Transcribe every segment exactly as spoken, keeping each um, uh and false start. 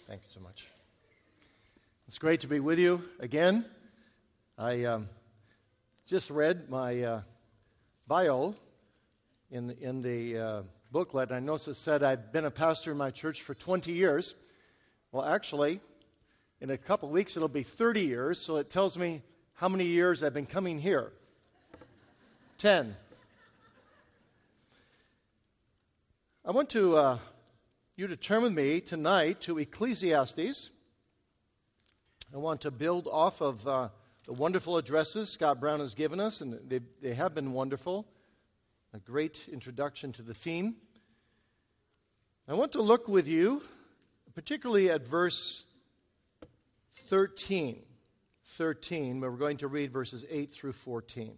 Thank you so much. It's great to be with you again. I um, just read my uh, bio in the, in the uh, booklet, and I noticed it said I've been a pastor in my church for twenty years. Well, actually, in a couple of weeks it'll be thirty years, so it tells me how many years I've been coming here. ten. I want to uh, you to turn with me tonight to Ecclesiastes. I want to build off of uh, the wonderful addresses Scott Brown has given us, and they, they have been wonderful. A great introduction to the theme. I want to look with you, particularly at verse thirteen. thirteen, where we're going to read verses eight through fourteen.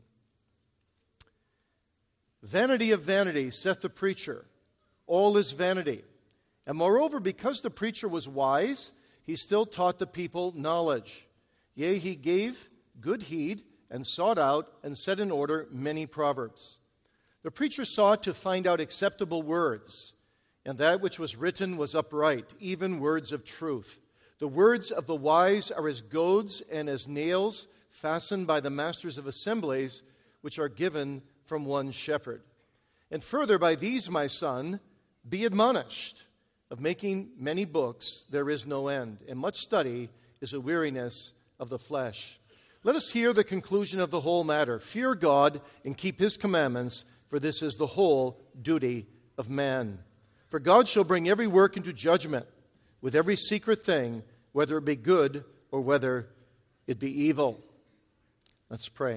Vanity of vanities, saith the preacher, all is vanity. And moreover, because the preacher was wise, he still taught the people knowledge. Yea, he gave good heed, and sought out, and set in order many proverbs. The preacher sought to find out acceptable words, and that which was written was upright, even words of truth. The words of the wise are as goads and as nails fastened by the masters of assemblies, which are given from one shepherd. And further, by these, my son, be admonished. Of making many books there is no end, and much study is a weariness of the flesh. Let us hear the conclusion of the whole matter. Fear God and keep his commandments, for this is the whole duty of man. For God shall bring every work into judgment, with every secret thing, whether it be good or whether it be evil. Let's pray.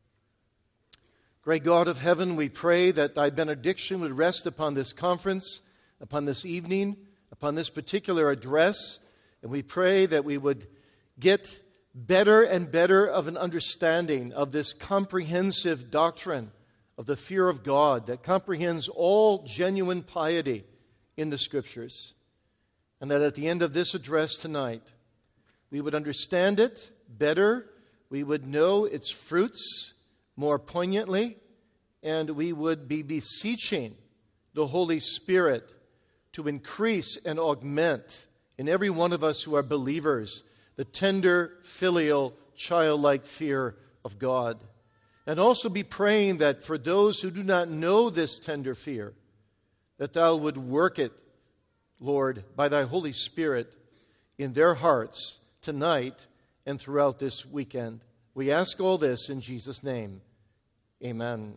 Great God of heaven, we pray that thy benediction would rest upon this conference, upon this evening, upon this particular address, and we pray that we would get better and better of an understanding of this comprehensive doctrine of the fear of God that comprehends all genuine piety in the Scriptures, and that at the end of this address tonight, we would understand it better, we would know its fruits more poignantly, and we would be beseeching the Holy Spirit to increase and augment in every one of us who are believers the tender, filial, childlike fear of God. And also be praying that for those who do not know this tender fear, that thou would work it, Lord, by thy Holy Spirit in their hearts tonight and throughout this weekend. We ask all this in Jesus' name. Amen.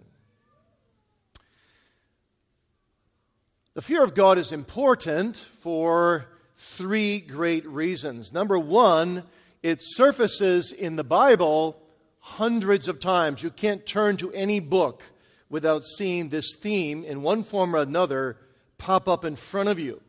The fear of God is important for three great reasons. Number one, it surfaces in the Bible hundreds of times. You can't turn to any book without seeing this theme in one form or another pop up in front of you.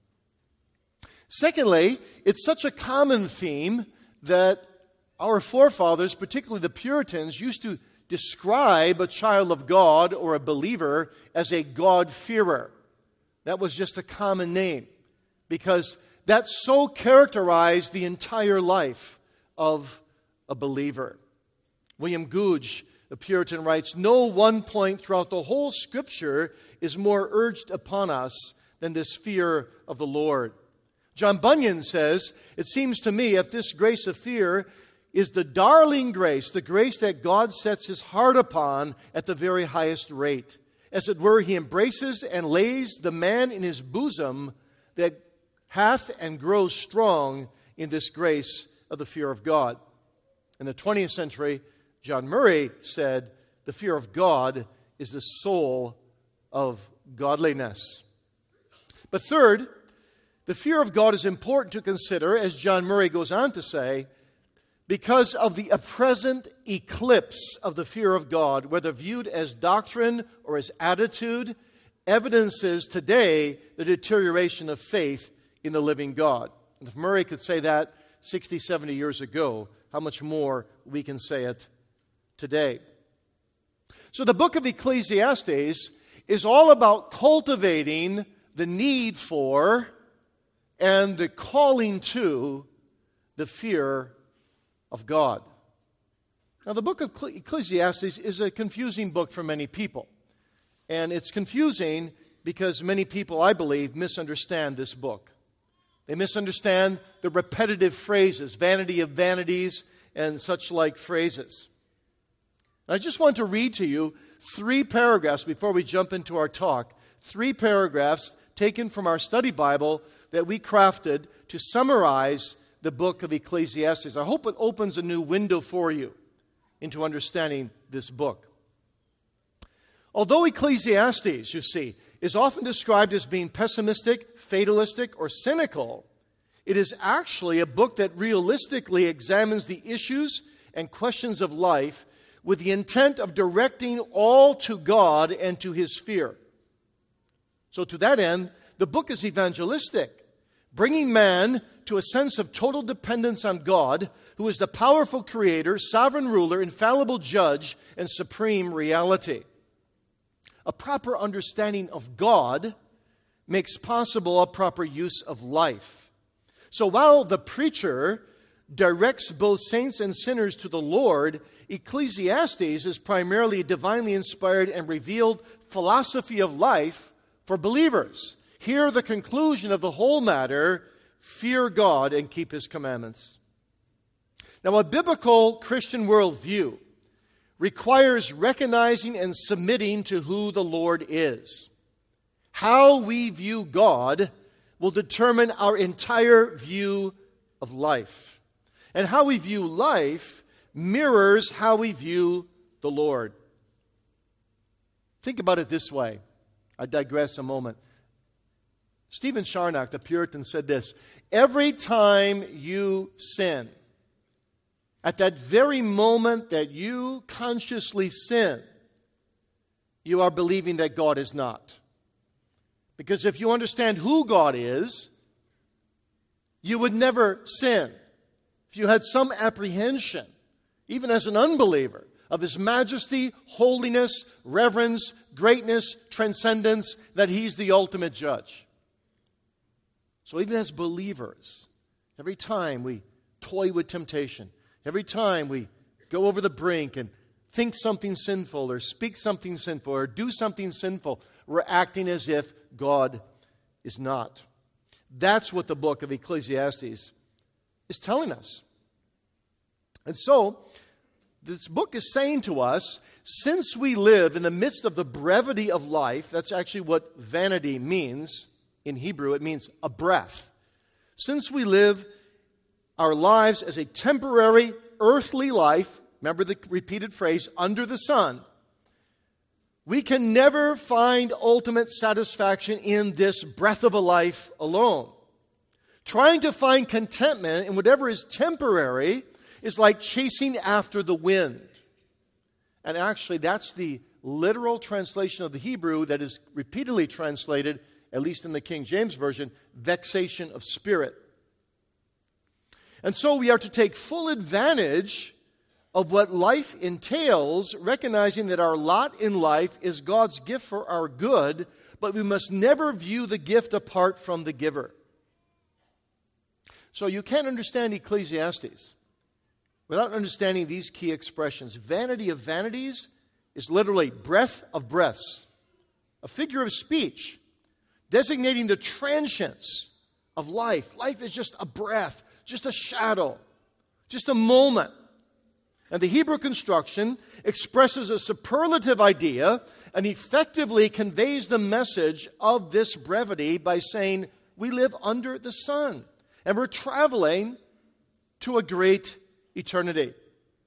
Secondly, it's such a common theme that our forefathers, particularly the Puritans, used to describe a child of God or a believer as a God-fearer. That was just a common name because that so characterized the entire life of a believer. William Gouge, the Puritan, writes, "No one point throughout the whole Scripture is more urged upon us than this fear of the Lord." John Bunyan says, "It seems to me if this grace of fear is the darling grace, the grace that God sets his heart upon at the very highest rate. As it were, he embraces and lays the man in his bosom that hath and grows strong in this grace of the fear of God." In the twentieth century, John Murray said, "The fear of God is the soul of godliness." But third, the fear of God is important to consider, as John Murray goes on to say, because of the present eclipse of the fear of God, whether viewed as doctrine or as attitude, evidences today the deterioration of faith in the living God. And if Murray could say that sixty, seventy years ago, how much more we can say it today. So the book of Ecclesiastes is all about cultivating the need for and the calling to the fear of God. Now, the book of Ecclesiastes is a confusing book for many people. And it's confusing because many people, I believe, misunderstand this book. They misunderstand the repetitive phrases, vanity of vanities, and such like phrases. I just want to read to you three paragraphs before we jump into our talk. Three paragraphs taken from our study Bible that we crafted to summarize the book of Ecclesiastes. I hope it opens a new window for you into understanding this book. Although Ecclesiastes, you see, is often described as being pessimistic, fatalistic, or cynical, it is actually a book that realistically examines the issues and questions of life with the intent of directing all to God and to His fear. So to that end, the book is evangelistic, bringing man to a sense of total dependence on God, who is the powerful creator, sovereign ruler, infallible judge, and supreme reality. A proper understanding of God makes possible a proper use of life. So while the preacher directs both saints and sinners to the Lord, Ecclesiastes is primarily a divinely inspired and revealed philosophy of life for believers. Hear the conclusion of the whole matter: fear God and keep His commandments. Now, a biblical Christian worldview requires recognizing and submitting to who the Lord is. How we view God will determine our entire view of life. And how we view life mirrors how we view the Lord. Think about it this way. I digress a moment. Stephen Charnock, the Puritan, said this: every time you sin, at that very moment that you consciously sin, you are believing that God is not. Because if you understand who God is, you would never sin. If you had some apprehension, even as an unbeliever, of His majesty, holiness, reverence, greatness, transcendence, that He's the ultimate judge. So even as believers, every time we toy with temptation, every time we go over the brink and think something sinful or speak something sinful or do something sinful, we're acting as if God is not. That's what the book of Ecclesiastes is telling us. And so, this book is saying to us, since we live in the midst of the brevity of life, that's actually what vanity means in Hebrew. It means a breath. Since we live our lives as a temporary earthly life, remember the repeated phrase, under the sun, we can never find ultimate satisfaction in this breath of a life alone. Trying to find contentment in whatever is temporary is like chasing after the wind. And actually, that's the literal translation of the Hebrew that is repeatedly translated, at least in the King James Version, vexation of spirit. And so we are to take full advantage of what life entails, recognizing that our lot in life is God's gift for our good, but we must never view the gift apart from the giver. So you can't understand Ecclesiastes without understanding these key expressions. Vanity of vanities is literally breath of breaths, a figure of speech designating the transience of life. Life is just a breath, just a shadow, just a moment. And the Hebrew construction expresses a superlative idea and effectively conveys the message of this brevity by saying we live under the sun and we're traveling to a great eternity.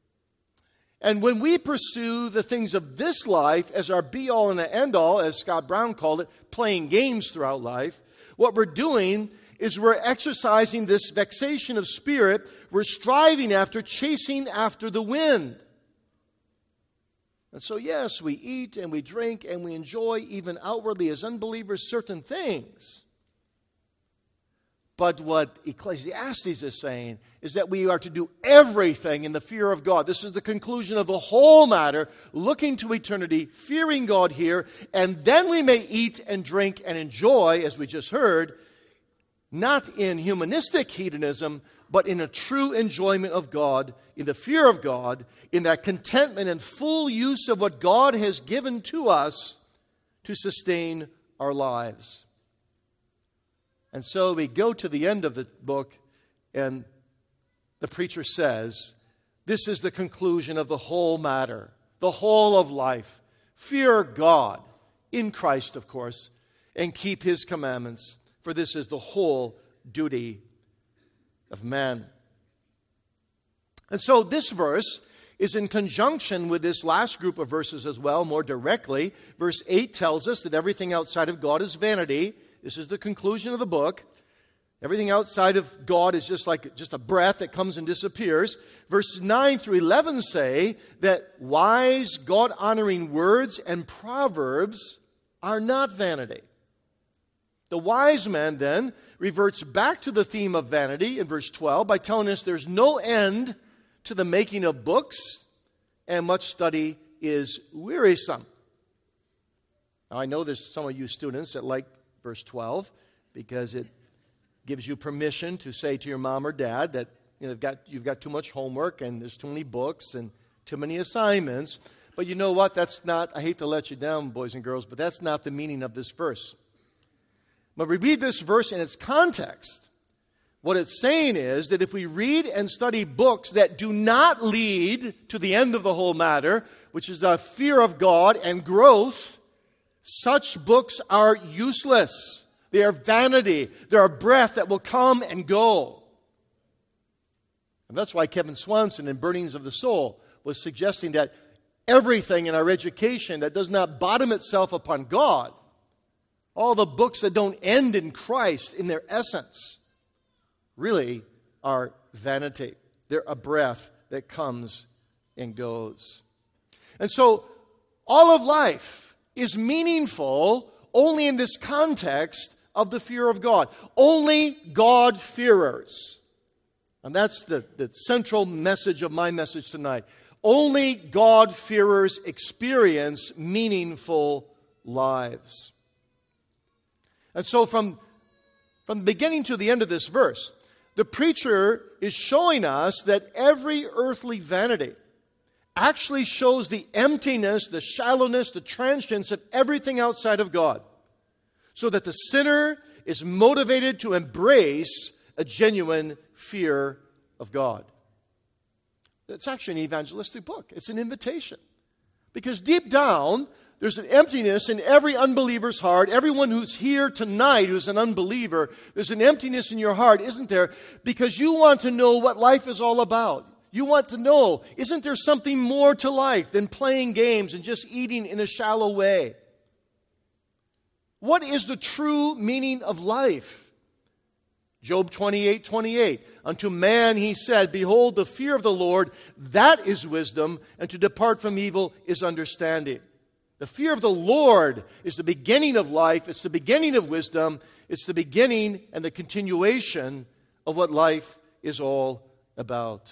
And when we pursue the things of this life as our be-all and end-all, as Scott Brown called it, playing games throughout life, what we're doing is we're exercising this vexation of spirit. We're striving after, chasing after the wind. And so, yes, we eat and we drink and we enjoy, even outwardly as unbelievers, certain things. But what Ecclesiastes is saying is that we are to do everything in the fear of God. This is the conclusion of the whole matter, looking to eternity, fearing God here, and then we may eat and drink and enjoy, as we just heard, not in humanistic hedonism, but in a true enjoyment of God, in the fear of God, in that contentment and full use of what God has given to us to sustain our lives. And so we go to the end of the book, and the preacher says, this is the conclusion of the whole matter, the whole of life. Fear God, in Christ, of course, and keep His commandments, for this is the whole duty of man. And so this verse is in conjunction with this last group of verses as well, more directly. Verse eight tells us that everything outside of God is vanity. This is the conclusion of the book. Everything outside of God is just like just a breath that comes and disappears. Verses nine through eleven say that wise, God-honoring words and proverbs are not vanity. The wise man then reverts back to the theme of vanity in verse twelve by telling us there's no end to the making of books, and much study is wearisome. Now, I know there's some of you students that like verse twelve because it gives you permission to say to your mom or dad that you know, you've got, you've got too much homework and there's too many books and too many assignments. But you know what? That's not, I hate to let you down, boys and girls, but that's not the meaning of this verse. But we read this verse in its context. What it's saying is that if we read and study books that do not lead to the end of the whole matter, which is the fear of God and growth, such books are useless. They are vanity. They are a breath that will come and go. And that's why Kevin Swanson in Burnings of the Soul was suggesting that everything in our education that does not bottom itself upon God, all the books that don't end in Christ in their essence, really are vanity. They're a breath that comes and goes. And so all of life is meaningful only in this context of the fear of God. Only God-fearers. And that's the, the central message of my message tonight. Only God-fearers experience meaningful lives. And so from, from the beginning to the end of this verse, the preacher is showing us that every earthly vanity actually shows the emptiness, the shallowness, the transience of everything outside of God, so that the sinner is motivated to embrace a genuine fear of God. It's actually an evangelistic book. It's an invitation. Because deep down, there's an emptiness in every unbeliever's heart. Everyone who's here tonight who's an unbeliever, there's an emptiness in your heart, isn't there? Because you want to know what life is all about. You want to know, isn't there something more to life than playing games and just eating in a shallow way? What is the true meaning of life? Job twenty-eight twenty-eight. Unto man he said, behold, the fear of the Lord, that is wisdom, and to depart from evil is understanding. The fear of the Lord is the beginning of life. It's the beginning of wisdom. It's the beginning and the continuation of what life is all about.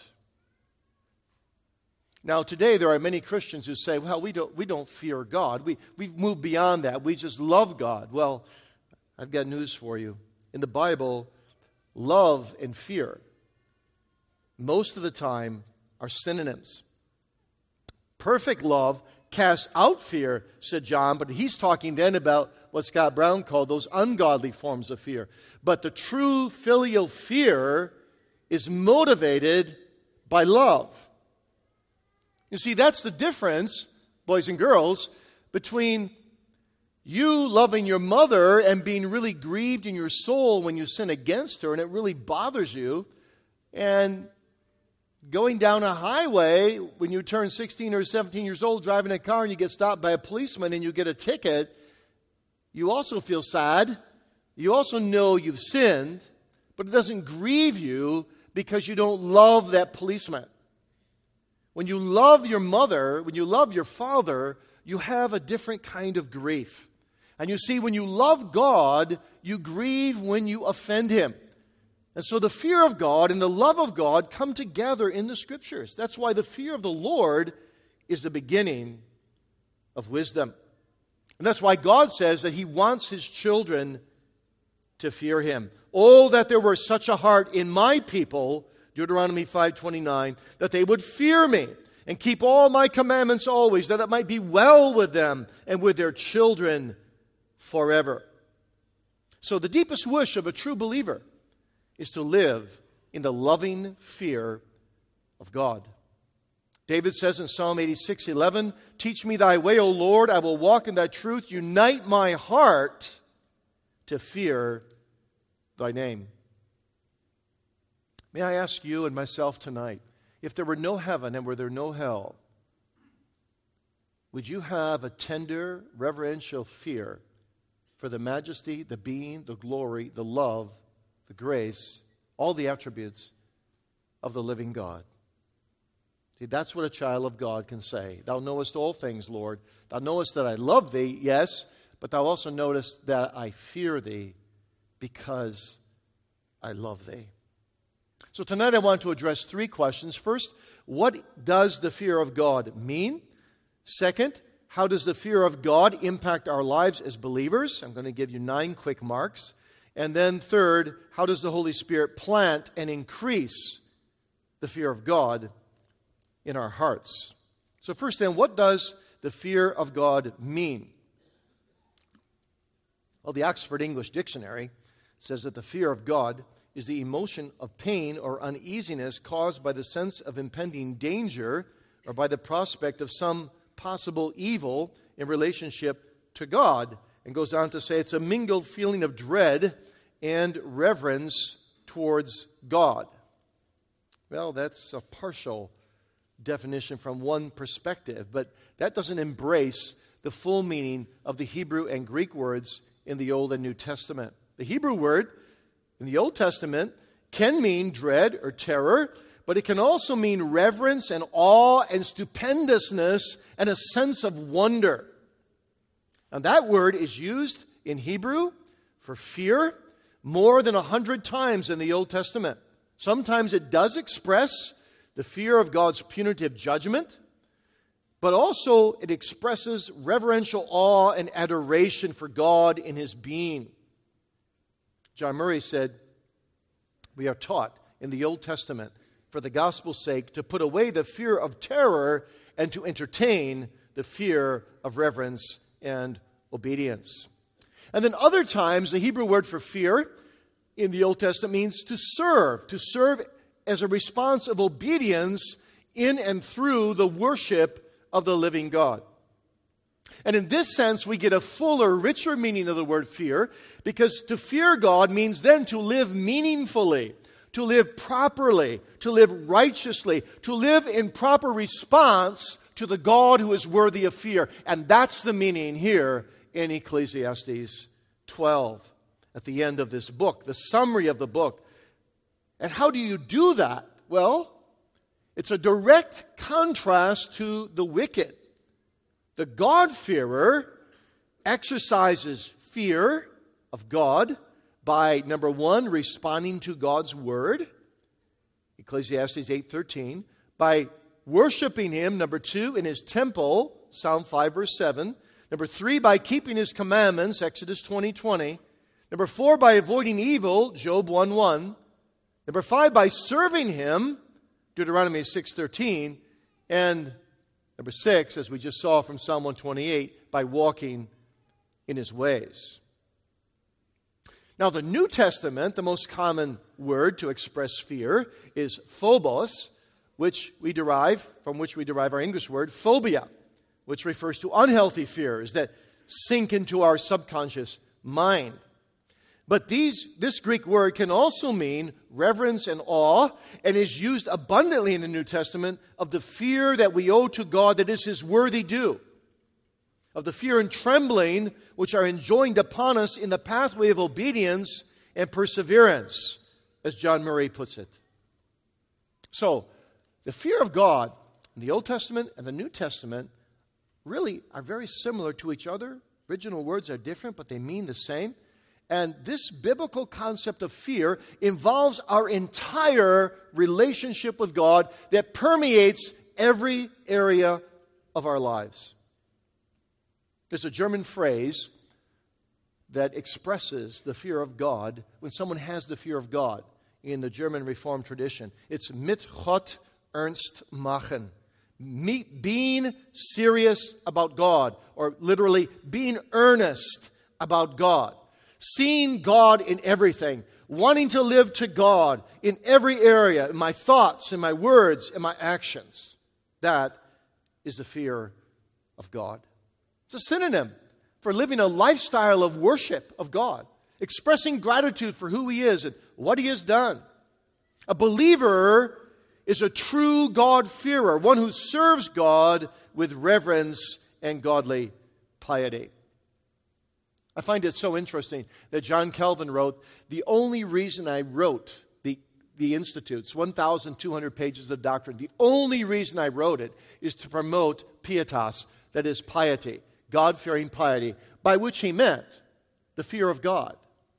Now, today there are many Christians who say, well, we don't, we don't fear God. We, we've moved beyond that. We just love God. Well, I've got news for you. In the Bible, love and fear, most of the time, are synonyms. Perfect love casts out fear, said John, but he's talking then about what Scott Brown called those ungodly forms of fear. But the true filial fear is motivated by love. You see, that's the difference, boys and girls, between you loving your mother and being really grieved in your soul when you sin against her and it really bothers you, and going down a highway when you turn sixteen or seventeen years old, driving a car and you get stopped by a policeman and you get a ticket, you also feel sad. You also know you've sinned, but it doesn't grieve you because you don't love that policeman. When you love your mother, when you love your father, you have a different kind of grief. And you see, when you love God, you grieve when you offend Him. And so the fear of God and the love of God come together in the Scriptures. That's why the fear of the Lord is the beginning of wisdom. And that's why God says that He wants His children to fear Him. Oh, that there were such a heart in my people, Deuteronomy five twenty-nine, that they would fear me and keep all my commandments always, that it might be well with them and with their children forever. So the deepest wish of a true believer is to live in the loving fear of God. David says in Psalm eighty-six eleven, "Teach me thy way, O Lord, I will walk in thy truth. Unite my heart to fear thy name." May I ask you and myself tonight, if there were no heaven and were there no hell, would you have a tender, reverential fear for the majesty, the being, the glory, the love, the grace, all the attributes of the living God? See, that's what a child of God can say. Thou knowest all things, Lord. Thou knowest that I love thee, yes, but thou also knowest that I fear thee because I love thee. So tonight I want to address three questions. First, what does the fear of God mean? Second, how does the fear of God impact our lives as believers? I'm going to give you nine quick marks. And then third, how does the Holy Spirit plant and increase the fear of God in our hearts? So first then, what does the fear of God mean? Well, the Oxford English Dictionary says that the fear of God is the emotion of pain or uneasiness caused by the sense of impending danger or by the prospect of some possible evil in relationship to God. And goes on to say it's a mingled feeling of dread and reverence towards God. Well, that's a partial definition from one perspective, but that doesn't embrace the full meaning of the Hebrew and Greek words in the Old and New Testament. The Hebrew word in the Old Testament can mean dread or terror, but it can also mean reverence and awe and stupendousness and a sense of wonder. And that word is used in Hebrew for fear more than a hundred times in the Old Testament. Sometimes it does express the fear of God's punitive judgment, but also it expresses reverential awe and adoration for God in His being. John Murray said, "We are taught in the Old Testament, for the gospel's sake, to put away the fear of terror and to entertain the fear of reverence and obedience." And then other times, the Hebrew word for fear in the Old Testament means to serve, to serve as a response of obedience in and through the worship of the living God. And in this sense, we get a fuller, richer meaning of the word fear, because to fear God means then to live meaningfully, to live properly, to live righteously, to live in proper response to the God who is worthy of fear. And that's the meaning here in Ecclesiastes twelve, at the end of this book, the summary of the book. And how do you do that? Well, it's a direct contrast to the wicked. The God-fearer exercises fear of God by, number one, responding to God's word, Ecclesiastes eight thirteen, by worshiping Him, number two, in His temple, Psalm five, verse seven, number three, by keeping His commandments, Exodus twenty twenty, number four, by avoiding evil, Job one one, number five, by serving Him, Deuteronomy six thirteen, and number six, as we just saw from Psalm one twenty-eight, by walking in His ways. Now, the New Testament, the most common word to express fear is phobos, which we derive, from which we derive our English word, phobia, which refers to unhealthy fears that sink into our subconscious mind. But these, this Greek word can also mean reverence and awe, and is used abundantly in the New Testament of the fear that we owe to God that is His worthy due, of the fear and trembling which are enjoined upon us in the pathway of obedience and perseverance, as John Murray puts it. So, the fear of God in the Old Testament and the New Testament really are very similar to each other. Original words are different, but they mean the same. And this biblical concept of fear involves our entire relationship with God that permeates every area of our lives. There's a German phrase that expresses the fear of God when someone has the fear of God in the German Reformed tradition. It's mit Gott ernst machen. Me, being serious about God, or literally being earnest about God. seeing God in everything, wanting to live to God in every area, in my thoughts, in my words, in my actions. That is the fear of God. It's a synonym for living a lifestyle of worship of God, expressing gratitude for who He is and what He has done. A believer is a true God-fearer, one who serves God with reverence and godly piety. I find it so interesting that John Calvin wrote, the only reason I wrote the, the Institutes, one thousand two hundred pages of doctrine, the only reason I wrote it is to promote pietas, that is piety, God-fearing piety, by which he meant the fear of God.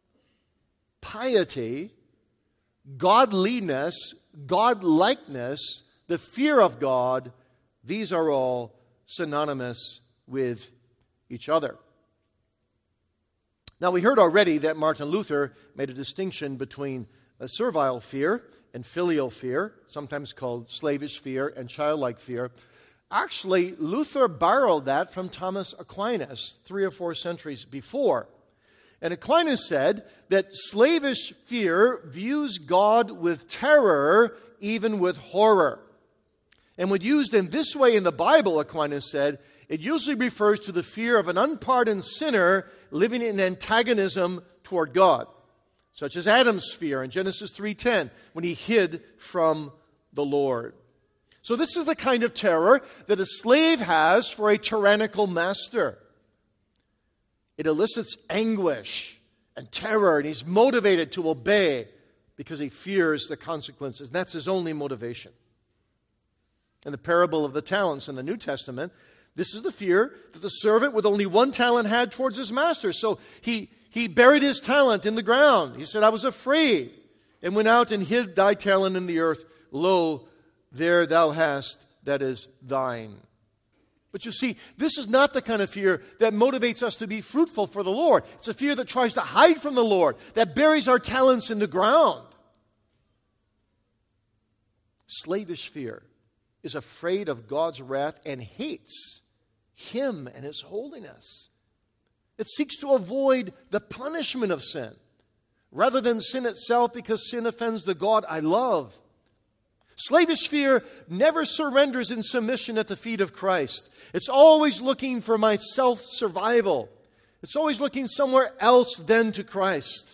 Piety, godliness, godlikeness, the fear of God, these are all synonymous with each other. Now, we heard already that Martin Luther made a distinction between a servile fear and filial fear, sometimes called slavish fear and childlike fear. Actually, Luther borrowed that from Thomas Aquinas three or four centuries before. And Aquinas said that slavish fear views God with terror, even with horror. And when used in this way in the Bible, Aquinas said, it usually refers to the fear of an unpardoned sinner living in antagonism toward God, such as Adam's fear in Genesis three ten, when he hid from the Lord. So this is the kind of terror that a slave has for a tyrannical master. It elicits anguish and terror, and he's motivated to obey because he fears the consequences. And that's his only motivation. In the parable of the talents in the New Testament, this is the fear that the servant with only one talent had towards his master. So he, he buried his talent in the ground. He said, I was afraid, and went out and hid thy talent in the earth. Lo, there thou hast that is thine. But you see, this is not the kind of fear that motivates us to be fruitful for the Lord. It's a fear that tries to hide from the Lord, that buries our talents in the ground. Slavish fear is afraid of God's wrath and hates Him and His holiness. It seeks to avoid the punishment of sin rather than sin itself, because sin offends the God I love. Slavish fear never surrenders in submission at the feet of Christ. It's always looking for my self-survival. It's always looking somewhere else than to Christ.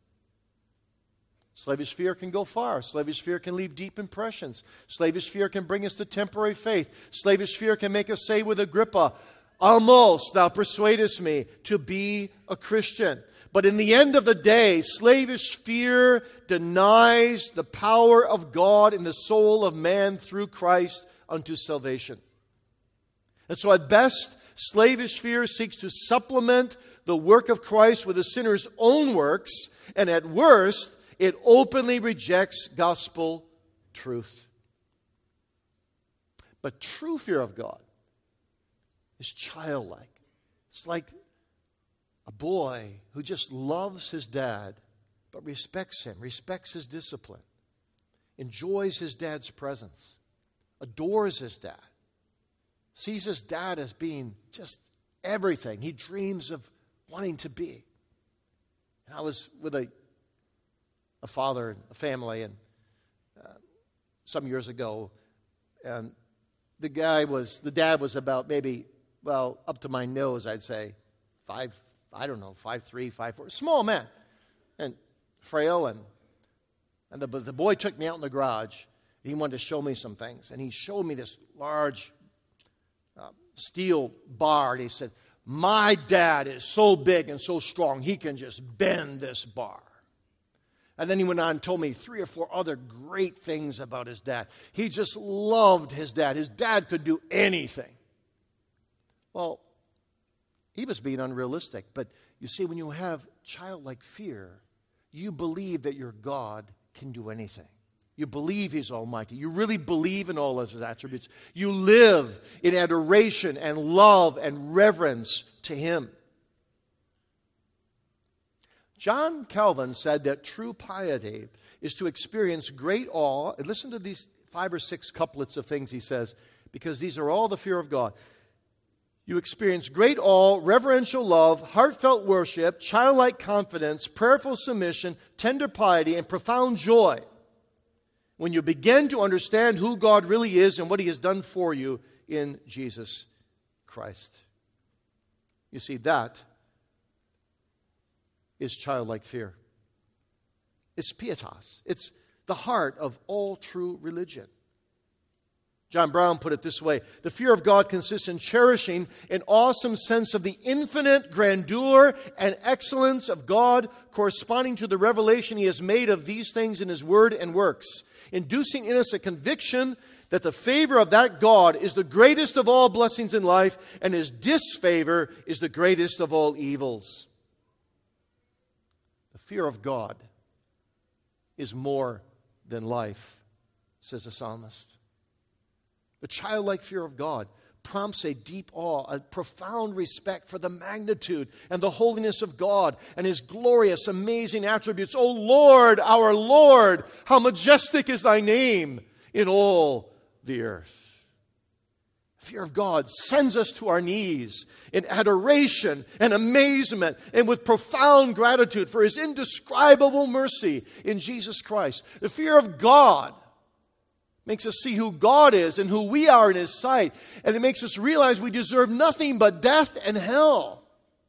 Slavish fear can go far. Slavish fear can leave deep impressions. Slavish fear can bring us to temporary faith. Slavish fear can make us say with Agrippa, almost thou persuadest me to be a Christian. But in the end of the day, slavish fear denies the power of God in the soul of man through Christ unto salvation. And so at best, slavish fear seeks to supplement the work of Christ with the sinner's own works, and at worst, it openly rejects gospel truth. But true fear of God is childlike. It's like a boy who just loves his dad, but respects him, respects his discipline, enjoys his dad's presence, adores his dad, sees his dad as being just everything he dreams of wanting to be. And I was with a a father and a family, and uh, some years ago, and the guy was, the dad was about maybe, well, up to my nose, I'd say, five, I don't know, five three, five four, small man, and frail, and and the, the boy took me out in the garage. He wanted to show me some things, and he showed me this large uh, steel bar, and he said, my dad is so big and so strong, he can just bend this bar. And then he went on and told me three or four other great things about his dad. He just loved his dad. His dad could do anything. Well, he was being unrealistic. But you see, when you have childlike fear, you believe that your God can do anything. You believe He's almighty. You really believe in all of His attributes. You live in adoration and love and reverence to Him. John Calvin said that true piety is to experience great awe. And listen to these five or six couplets of things he says, because these are all the fear of God. You experience great awe, reverential love, heartfelt worship, childlike confidence, prayerful submission, tender piety, and profound joy when you begin to understand who God really is and what He has done for you in Jesus Christ. You see, that is childlike fear. It's pietas. It's the heart of all true religion. John Brown put it this way: the fear of God consists in cherishing an awesome sense of the infinite grandeur and excellence of God, corresponding to the revelation He has made of these things in His Word and works, inducing in us a conviction that the favor of that God is the greatest of all blessings in life, and His disfavor is the greatest of all evils. The fear of God is more than life, says the psalmist. The childlike fear of God prompts a deep awe, a profound respect for the magnitude and the holiness of God and His glorious, amazing attributes. O Lord, our Lord, how majestic is Thy name in all the earth. Fear of God sends us to our knees in adoration and amazement and with profound gratitude for His indescribable mercy in Jesus Christ. The fear of God makes us see who God is and who we are in His sight. And it makes us realize we deserve nothing but death and hell.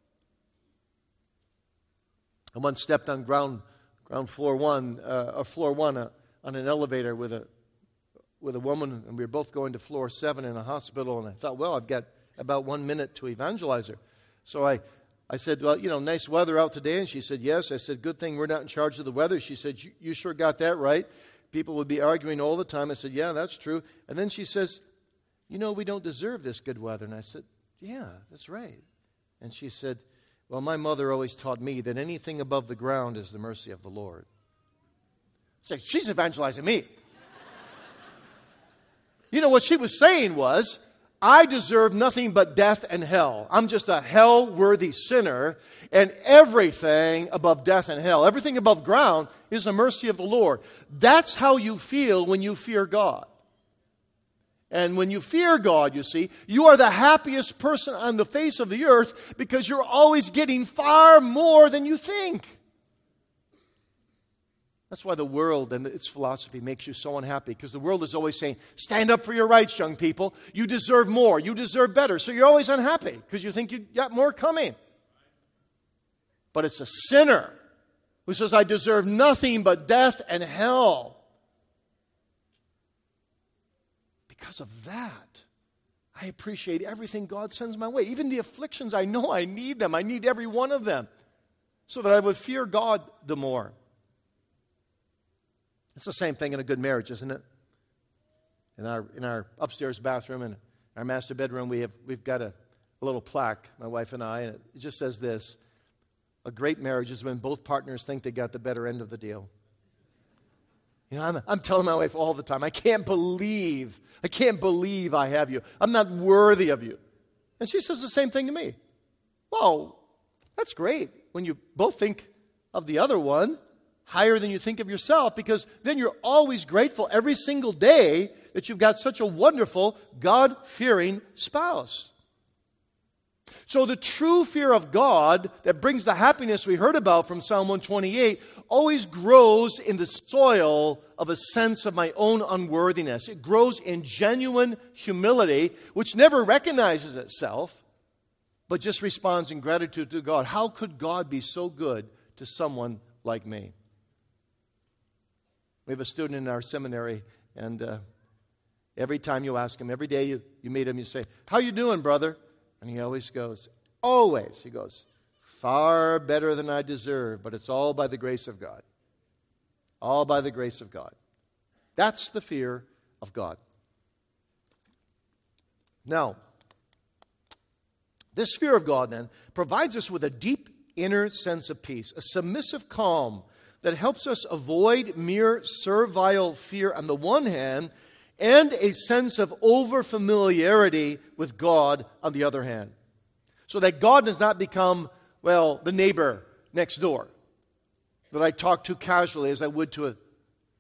I once stepped on ground ground floor one, uh, or floor one uh, on an elevator with a with a woman, and we were both going to floor seven in a hospital. And I thought, well, I've got about one minute to evangelize her. So I, I said, well, you know, nice weather out today. And she said, yes. I said, good thing we're not in charge of the weather. She said, you, you sure got that right. People would be arguing all the time. I said, yeah, that's true. And then she says, you know, we don't deserve this good weather. And I said, yeah, that's right. And she said, well, my mother always taught me that anything above the ground is the mercy of the Lord. So she's evangelizing me. You know, what she was saying was, I deserve nothing but death and hell. I'm just a hell-worthy sinner, and everything above death and hell, everything above ground, is the mercy of the Lord. That's how you feel when you fear God. And when you fear God, you see, you are the happiest person on the face of the earth because you're always getting far more than you think. That's why the world and its philosophy makes you so unhappy, because the world is always saying, stand up for your rights, young people. You deserve more. You deserve better. So you're always unhappy because you think you got more coming. But it's a sinner who says, I deserve nothing but death and hell. Because of that, I appreciate everything God sends my way. Even the afflictions, I know I need them. I need every one of them so that I would fear God the more. It's the same thing in a good marriage, isn't it? In our in our upstairs bathroom and our master bedroom, we have we've got a, a little plaque, my wife and I, and it just says this: a great marriage is when both partners think they got the better end of the deal. You know, I'm, I'm telling my wife all the time, I can't believe, I can't believe I have you. I'm not worthy of you. And she says the same thing to me. Well, that's great when you both think of the other one higher than you think of yourself, because then you're always grateful every single day that you've got such a wonderful, God-fearing spouse. So the true fear of God that brings the happiness we heard about from Psalm one twenty-eight always grows in the soil of a sense of my own unworthiness. It grows in genuine humility, which never recognizes itself, but just responds in gratitude to God. How could God be so good to someone like me? We have a student in our seminary, and uh, every time you ask him, every day you, you meet him, you say, how you doing, brother? And he always goes, always, he goes, far better than I deserve, but it's all by the grace of God. All by the grace of God. That's the fear of God. Now, this fear of God, then, provides us with a deep inner sense of peace, a submissive calm that helps us avoid mere servile fear on the one hand, and a sense of over-familiarity with God on the other hand. So that God does not become, well, the neighbor next door that I talk to casually as I would to a,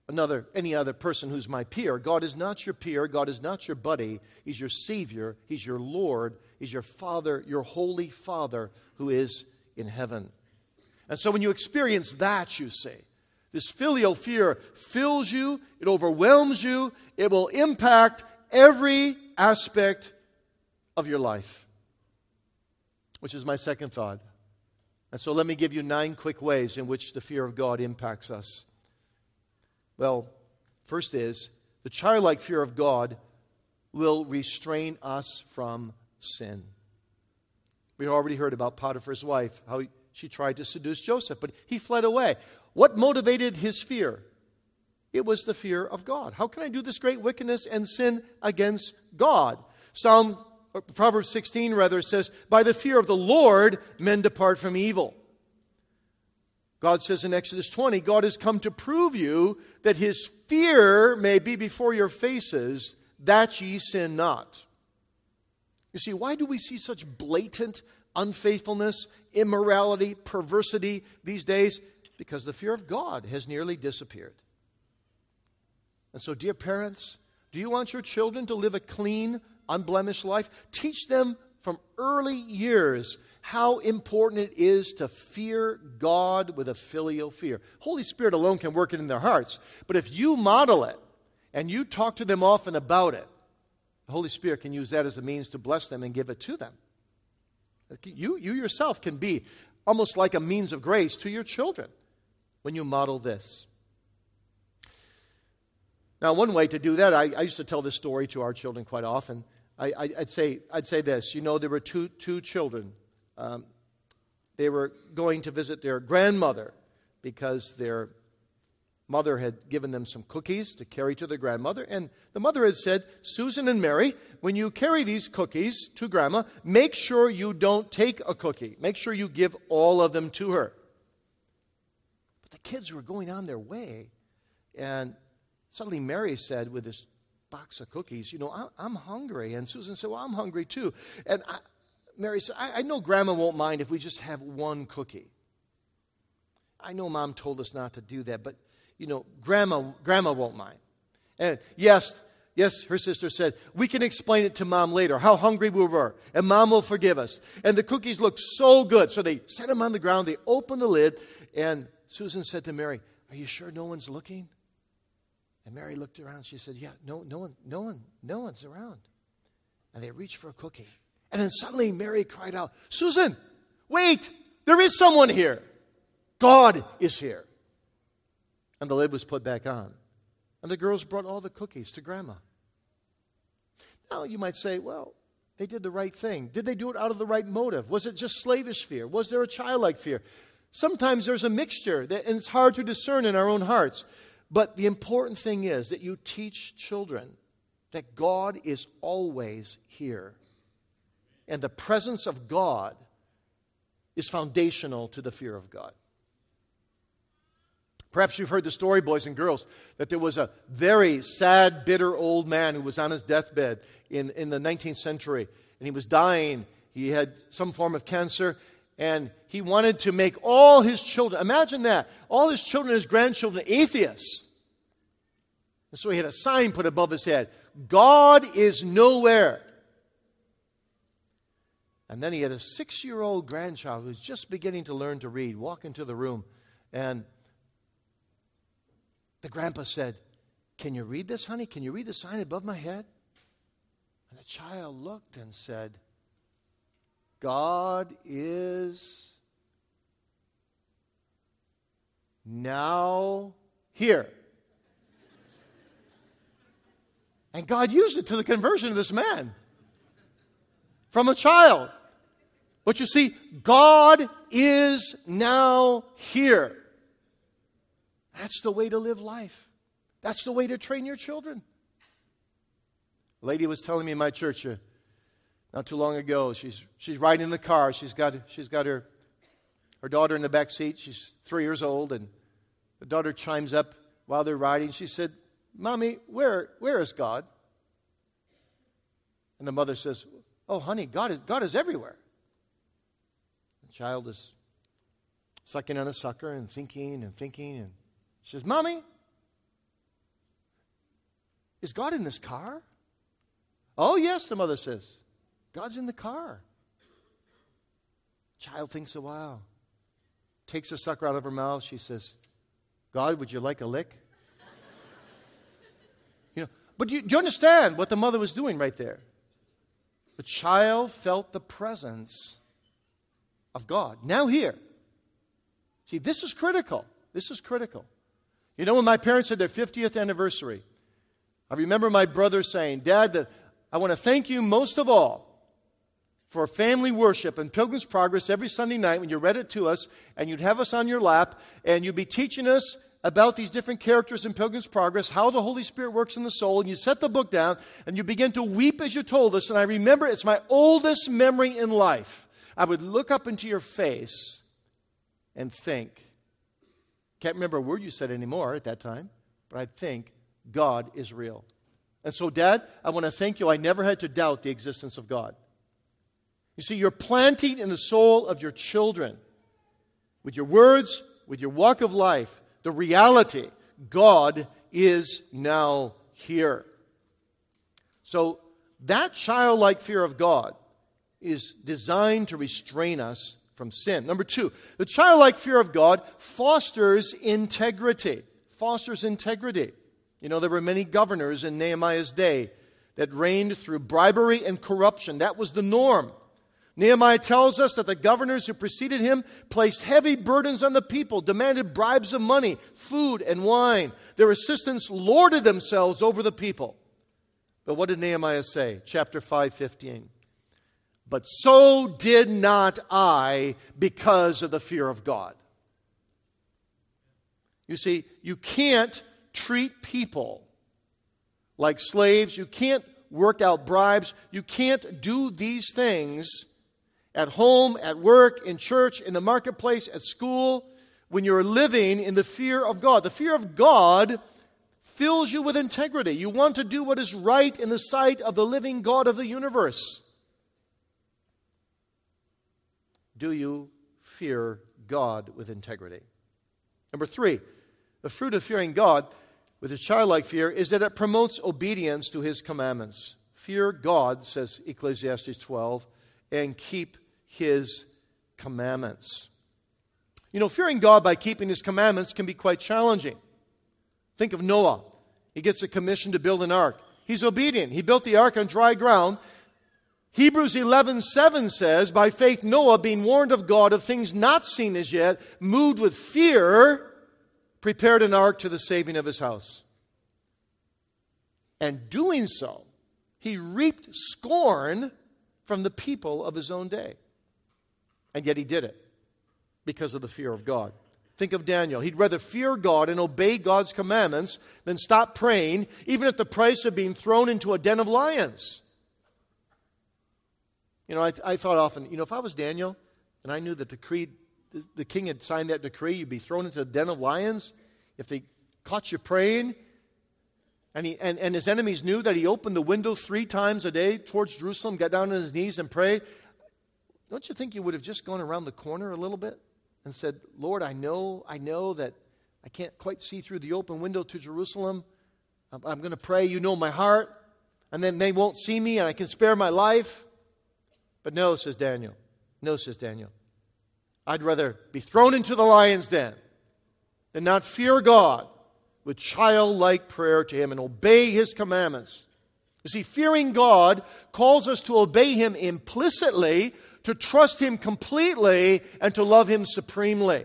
another, any other person who's my peer. God is not your peer. God is not your buddy. He's your Savior. He's your Lord. He's your Father, your Holy Father who is in heaven. And so when you experience that, you see, this filial fear fills you, it overwhelms you, it will impact every aspect of your life, which is my second thought. And so let me give you nine quick ways in which the fear of God impacts us. Well, first is, the childlike fear of God will restrain us from sin. We already heard about Potiphar's wife, how he, she tried to seduce Joseph, but he fled away. What motivated his fear? It was the fear of God. How can I do this great wickedness and sin against God? Psalm, Proverbs sixteen rather says, by the fear of the Lord, men depart from evil. God says in Exodus twenty, God has come to prove you that his fear may be before your faces, that ye sin not. You see, why do we see such blatant unfaithfulness, immorality, perversity these days? Because the fear of God has nearly disappeared. And so, dear parents, do you want your children to live a clean, unblemished life? Teach them from early years how important it is to fear God with a filial fear. Holy Spirit alone can work it in their hearts. But if you model it and you talk to them often about it, the Holy Spirit can use that as a means to bless them and give it to them. You, you yourself can be almost like a means of grace to your children when you model this. Now, one way to do that, I, I used to tell this story to our children quite often. I, I, I'd say, I'd say this. You know, there were two two children. Um, they were going to visit their grandmother because their mother had given them some cookies to carry to their grandmother. And the mother had said, Susan and Mary, when you carry these cookies to Grandma, make sure you don't take a cookie. Make sure you give all of them to her. But the kids were going on their way. And suddenly Mary said with this box of cookies, you know, I'm hungry. And Susan said, well, I'm hungry too. And I, Mary said, I, I know Grandma won't mind if we just have one cookie. I know Mom told us not to do that, but, you know, Grandma, Grandma won't mind. And yes, yes, her sister said, we can explain it to Mom later, how hungry we were, and Mom will forgive us. And the cookies looked so good, so they set them on the ground, they opened the lid, and Susan said to Mary, are you sure no one's looking? And Mary looked around. She said, yeah, no, no one, no one, no one's around. And they reached for a cookie. And then suddenly Mary cried out, Susan, wait, there is someone here. God is here. And the lid was put back on. And the girls brought all the cookies to Grandma. Now you might say, well, they did the right thing. Did they do it out of the right motive? Was it just slavish fear? Was there a childlike fear? Sometimes there's a mixture, that, and it's hard to discern in our own hearts. But the important thing is that you teach children that God is always here. And the presence of God is foundational to the fear of God. Perhaps you've heard the story, boys and girls, that there was a very sad, bitter old man who was on his deathbed in, in the nineteenth century. And he was dying. He had some form of cancer. And he wanted to make all his children, imagine that, all his children, his grandchildren, atheists. And so he had a sign put above his head, God is nowhere. And then he had a six-year-old grandchild who was just beginning to learn to read, walk into the room. And the grandpa said, can you read this, honey? Can you read the sign above my head? And the child looked and said, God is now here. And God used it to the conversion of this man from a child. But you see, God is now here. That's the way to live life. That's the way to train your children. A lady was telling me in my church uh, not too long ago, she's she's riding in the car. She's got she's got her her daughter in the back seat. She's three years old, and the daughter chimes up while they're riding. She said, Mommy, where where is God? And the mother says, oh, honey, God is God is everywhere. The child is sucking on a sucker and thinking and thinking, and she says, Mommy, Is God in this car? Oh, yes, the mother says. God's in the car. Child thinks a while. Takes a sucker out of her mouth. She says, God, would you like a lick? You know, but you, do you understand what the mother was doing right there? The child felt the presence of God. Now here. See, this is critical. This is critical. You know, when my parents had their fiftieth anniversary, I remember my brother saying, Dad, the, I want to thank you most of all for family worship and Pilgrim's Progress every Sunday night when you read it to us and you'd have us on your lap and you'd be teaching us about these different characters in Pilgrim's Progress, how the Holy Spirit works in the soul, and you set the book down and you begin to weep as you told us. And I remember it's my oldest memory in life. I would look up into your face and think, can't remember a word you said anymore at that time, but I'd think, God is real. And so, Dad, I want to thank you. I never had to doubt the existence of God. You see, you're planting in the soul of your children, with your words, with your walk of life, the reality, God is now here. So that childlike fear of God is designed to restrain us from sin. Number two, the childlike fear of God fosters integrity. Fosters integrity. You know, there were many governors in Nehemiah's day that reigned through bribery and corruption. That was the norm. Nehemiah tells us that the governors who preceded him placed heavy burdens on the people, demanded bribes of money, food, and wine. Their assistants lorded themselves over the people. But what did Nehemiah say? Chapter five, fifteen. But so did not I because of the fear of God. You see, you can't treat people like slaves. You can't work out bribes. You can't do these things at home, at work, in church, in the marketplace, at school, when you're living in the fear of God. The fear of God fills you with integrity. You want to do what is right in the sight of the living God of the universe. Do you fear God with integrity? Number three, the fruit of fearing God with a childlike fear is that it promotes obedience to His commandments. Fear God, says Ecclesiastes twelve, and keep His commandments. You know, fearing God by keeping His commandments can be quite challenging. Think of Noah. He gets a commission to build an ark. He's obedient. He built the ark on dry ground. Hebrews eleven seven says, by faith Noah, being warned of God of things not seen as yet, moved with fear, prepared an ark to the saving of his house. And doing so, he reaped scorn from the people of his own day. And yet he did it because of the fear of God. Think of Daniel. He'd rather fear God and obey God's commandments than stop praying, even at the price of being thrown into a den of lions. You know, I, I thought often, you know, if I was Daniel and I knew that the decree, the, the king had signed that decree, you'd be thrown into a den of lions. If they caught you praying, and, he, and, and his enemies knew that he opened the window three times a day towards Jerusalem, got down on his knees and prayed, don't you think you would have just gone around the corner a little bit and said, Lord, I know, I know that I can't quite see through the open window to Jerusalem. I'm, I'm going to pray, you know my heart, and then they won't see me and I can spare my life. But no, says Daniel. No, says Daniel. I'd rather be thrown into the lion's den than not fear God with childlike prayer to Him and obey His commandments. You see, fearing God calls us to obey Him implicitly, to trust Him completely, and to love Him supremely.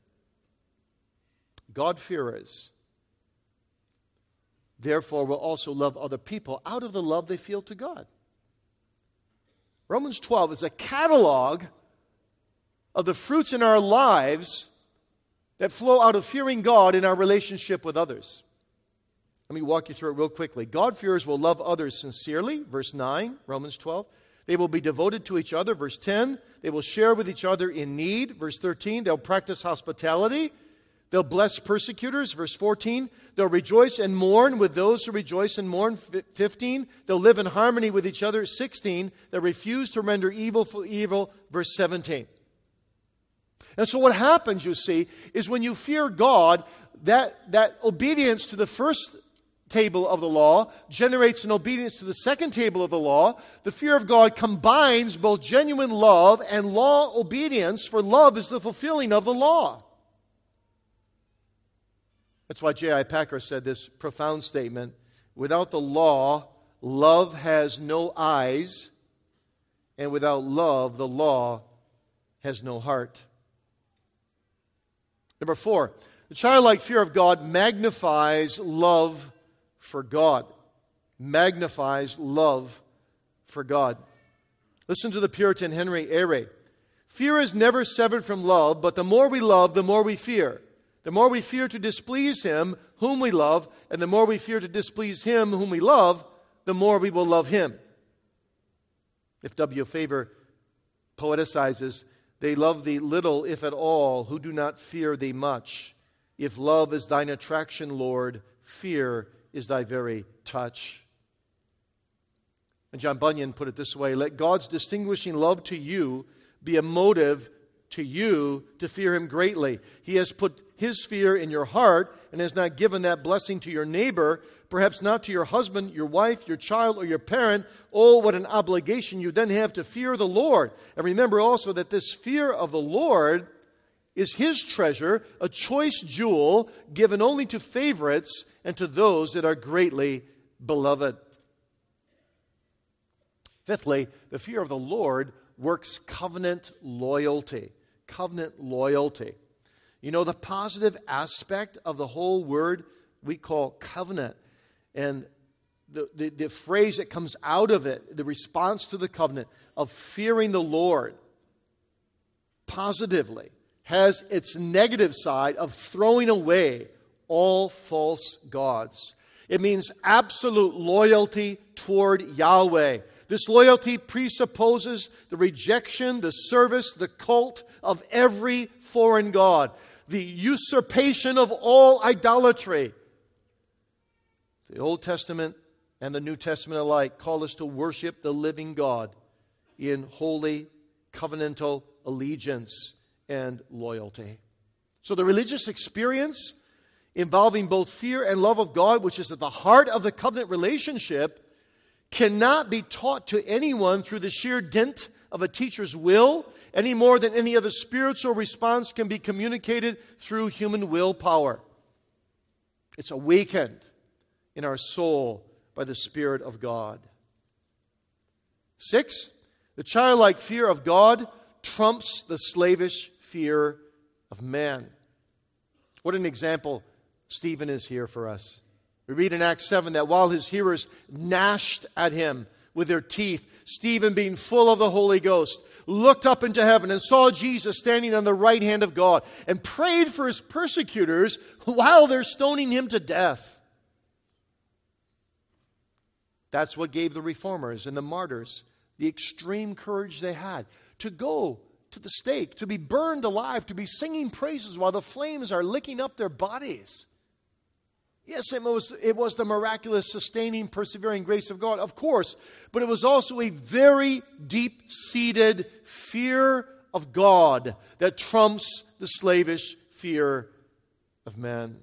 God-fearers, therefore, will also love other people out of the love they feel to God. Romans twelve is a catalog of the fruits in our lives that flow out of fearing God in our relationship with others. Let me walk you through it real quickly. God-fearers will love others sincerely, verse nine, Romans twelve. They will be devoted to each other, verse ten. They will share with each other in need, verse thirteen. They'll practice hospitality. They'll bless persecutors, verse fourteen. They'll rejoice and mourn with those who rejoice and mourn, fifteen. They'll live in harmony with each other, sixteen. They'll refuse to render evil for evil, verse seventeen. And so what happens, you see, is when you fear God, that, that obedience to the first table of the law generates an obedience to the second table of the law. The fear of God combines both genuine love and law obedience, for love is the fulfilling of the law. That's why J I Packer said this profound statement: without the law, love has no eyes, and without love, the law has no heart. Number four, the childlike fear of God magnifies love for God. Magnifies love for God. Listen to the Puritan Henry Airy. Fear is never severed from love, but the more we love, the more we fear. The more we fear to displease Him whom we love, and the more we fear to displease Him whom we love, the more we will love Him. If W. Faber poeticizes, they love thee little, if at all, who do not fear thee much. If love is thine attraction, Lord, fear is thy very touch. And John Bunyan put it this way: let God's distinguishing love to you be a motive to you to fear Him greatly. He has put His fear in your heart and has not given that blessing to your neighbor, perhaps not to your husband, your wife, your child, or your parent. Oh, what an obligation you then have to fear the Lord. And remember also that this fear of the Lord is His treasure, a choice jewel given only to favorites and to those that are greatly beloved. Fifthly, the fear of the Lord works covenant loyalty. Covenant loyalty. You know, the positive aspect of the whole word we call covenant, and the, the, the phrase that comes out of it, the response to the covenant of fearing the Lord, positively has its negative side of throwing away all false gods. It means absolute loyalty toward Yahweh. This loyalty presupposes the rejection, the service, the cult of every foreign god, the usurpation of all idolatry. The Old Testament and the New Testament alike call us to worship the living God in holy covenantal allegiance and loyalty. So the religious experience involving both fear and love of God, which is at the heart of the covenant relationship, cannot be taught to anyone through the sheer dint of a teacher's will, any more than any other spiritual response can be communicated through human willpower. It's awakened in our soul by the Spirit of God. Six, the childlike fear of God trumps the slavish fear of man. What an example Stephen is here for us. We read in Acts seven that while his hearers gnashed at him with their teeth, Stephen, being full of the Holy Ghost, looked up into heaven and saw Jesus standing on the right hand of God and prayed for his persecutors while they're stoning him to death. That's what gave the reformers and the martyrs the extreme courage they had to go to the stake, to be burned alive, to be singing praises while the flames are licking up their bodies. Yes, it was, it was the miraculous, sustaining, persevering grace of God, of course, but it was also a very deep-seated fear of God that trumps the slavish fear of man.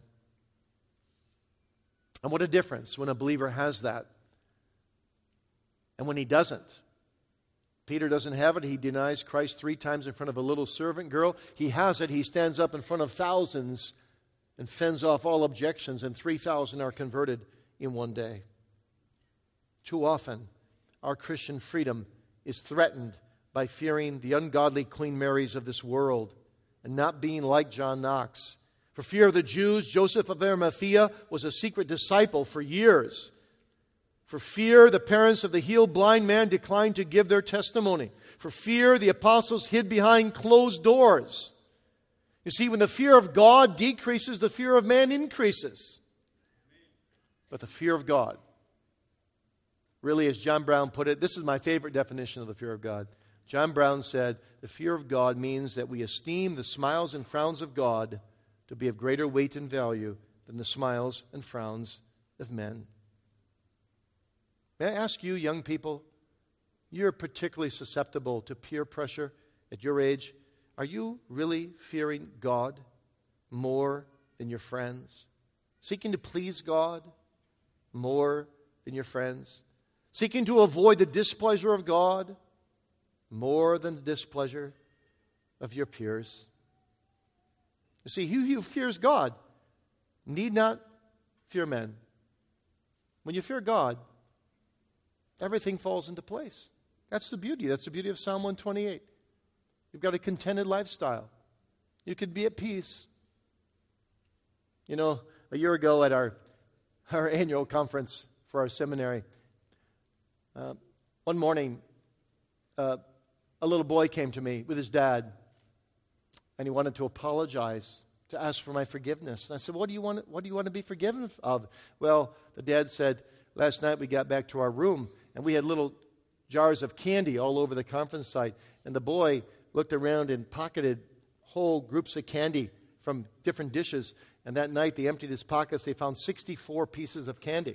And what a difference when a believer has that and when he doesn't. Peter doesn't have it. He denies Christ three times in front of a little servant girl. He has it. He stands up in front of thousands and fends off all objections, and three thousand are converted in one day. Too often, our Christian freedom is threatened by fearing the ungodly Queen Marys of this world and not being like John Knox. For fear of the Jews, Joseph of Arimathea was a secret disciple for years. For fear, the parents of the healed blind man declined to give their testimony. For fear, the apostles hid behind closed doors. You see, when the fear of God decreases, the fear of man increases. But the fear of God, really, as John Brown put it, this is my favorite definition of the fear of God. John Brown said, the fear of God means that we esteem the smiles and frowns of God to be of greater weight and value than the smiles and frowns of men. May I ask you, young people, you're particularly susceptible to peer pressure at your age. Are you really fearing God more than your friends? Seeking to please God? more than your friends? Seeking to avoid the displeasure of God more than the displeasure of your peers? You see, he who fears God need not fear men. When you fear God, everything falls into place. That's the beauty. That's the beauty of Psalm one twenty-eight. You've got a contented lifestyle. You could be at peace. You know, a year ago at our, our annual conference for our seminary, uh, one morning, uh, a little boy came to me with his dad, and he wanted to apologize, to ask for my forgiveness. And I said, what do you want, what do you want to be forgiven of? Well, the dad said, last night we got back to our room, and we had little jars of candy all over the conference site. And the boy looked around and pocketed whole groups of candy from different dishes. And that night they emptied his pockets. They found sixty-four pieces of candy.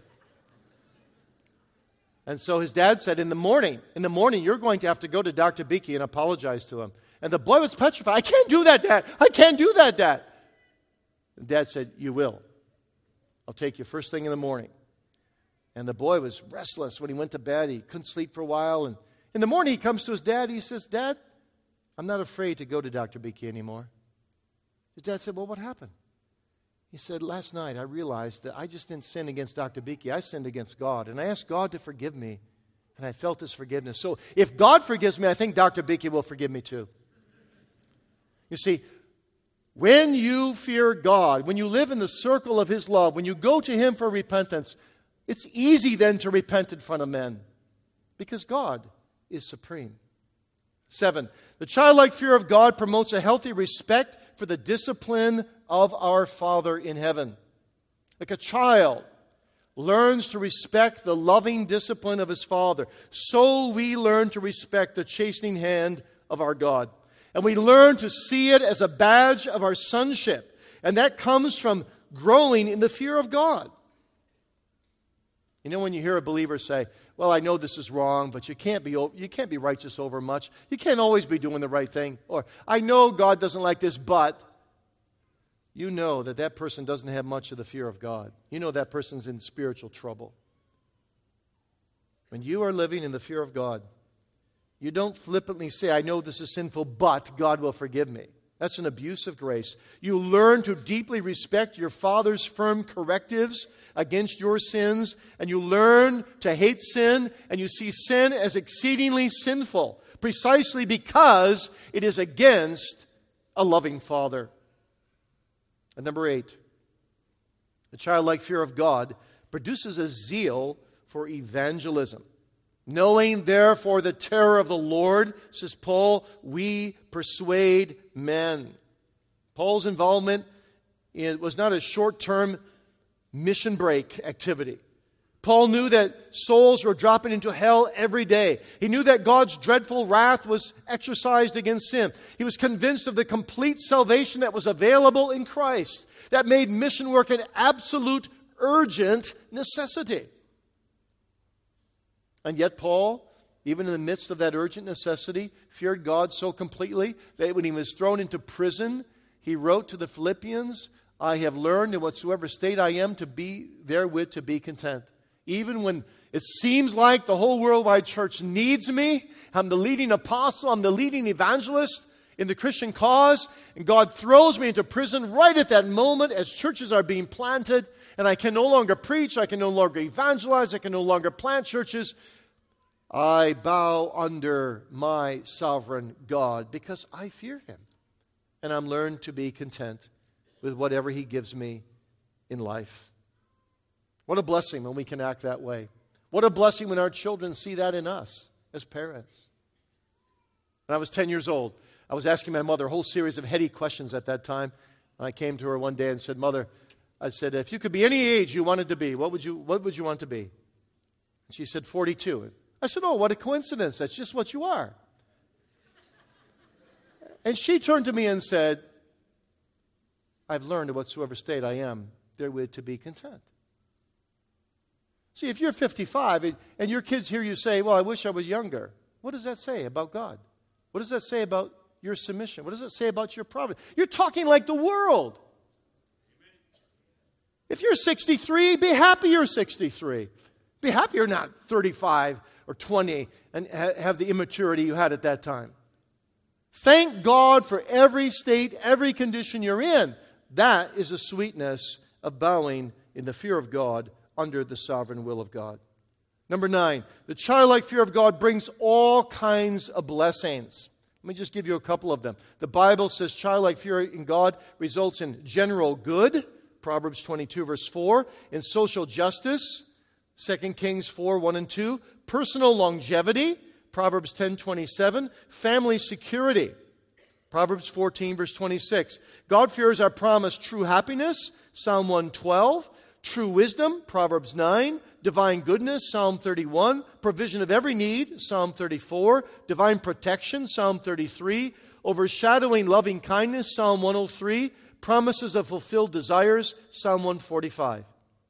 And so his dad said, in the morning, in the morning, you're going to have to go to Doctor Beakey and apologize to him. And the boy was petrified. I can't do that, Dad. I can't do that, Dad. And Dad said, you will. I'll take you first thing in the morning. And the boy was restless when he went to bed. He couldn't sleep for a while. And in the morning, he comes to his dad. He says, Dad, I'm not afraid to go to Doctor Beakey anymore. His dad said, well, what happened? He said, last night I realized that I just didn't sin against Doctor Beakey. I sinned against God. And I asked God to forgive me. And I felt His forgiveness. So if God forgives me, I think Doctor Beakey will forgive me too. You see, when you fear God, when you live in the circle of His love, when you go to Him for repentance, it's easy then to repent in front of men because God is supreme. Seven, the childlike fear of God promotes a healthy respect for the discipline of our Father in heaven. Like a child learns to respect the loving discipline of his Father, so we learn to respect the chastening hand of our God. And we learn to see it as a badge of our sonship. And that comes from growing in the fear of God. You know, when you hear a believer say, well, I know this is wrong, but you can't be you can't be righteous over much. You can't always be doing the right thing. Or, I know God doesn't like this, but you know that that person doesn't have much of the fear of God. You know that person's in spiritual trouble. When you are living in the fear of God, you don't flippantly say, I know this is sinful, but God will forgive me. That's an abuse of grace. You learn to deeply respect your Father's firm correctives against your sins, and you learn to hate sin, and you see sin as exceedingly sinful, precisely because it is against a loving Father. And number eight, the childlike fear of God produces a zeal for evangelism. Knowing, therefore, the terror of the Lord, says Paul, we persuade men. Paul's involvement in, was not a short-term mission break activity. Paul knew that souls were dropping into hell every day. He knew that God's dreadful wrath was exercised against sin. He was convinced of the complete salvation that was available in Christ. That made mission work an absolute urgent necessity. And yet Paul, even in the midst of that urgent necessity, feared God so completely that when he was thrown into prison, he wrote to the Philippians, I have learned in whatsoever state I am to be therewith to be content. Even when it seems like the whole worldwide church needs me, I'm the leading apostle, I'm the leading evangelist in the Christian cause, and God throws me into prison right at that moment as churches are being planted, and I can no longer preach, I can no longer evangelize, I can no longer plant churches. I bow under my sovereign God because I fear Him. And I'm learned to be content with whatever He gives me in life. What a blessing when we can act that way. What a blessing when our children see that in us as parents. When I was ten years old, I was asking my mother a whole series of heady questions at that time. And I came to her one day and said, Mother, I said, if you could be any age you wanted to be, what would you, what would you want to be? And she said, forty-two. I said, oh, what a coincidence. That's just what you are. And she turned to me and said, I've learned in whatsoever state I am, therewith to be content. See, if you're fifty-five and your kids hear you say, well, I wish I was younger, what does that say about God? What does that say about your submission? What does it say about your providence? You're talking like the world. If you're sixty-three, be happy you're sixty-three. Be happy you're not thirty-five or twenty and ha- have the immaturity you had at that time. Thank God for every state, every condition you're in. That is the sweetness of bowing in the fear of God under the sovereign will of God. Number nine, the childlike fear of God brings all kinds of blessings. Let me just give you a couple of them. The Bible says childlike fear in God results in general good, Proverbs twenty-two, verse four, in social justice, Second Kings four, one and two, personal longevity, Proverbs ten, twenty-seven, family security, Proverbs fourteen, verse twenty-six. God fears our promised true happiness, Psalm one twelve, true wisdom, Proverbs nine, divine goodness, Psalm thirty-one, provision of every need, Psalm thirty-four, divine protection, Psalm thirty-three, overshadowing loving kindness, Psalm one oh three, promises of fulfilled desires, Psalm one forty-five.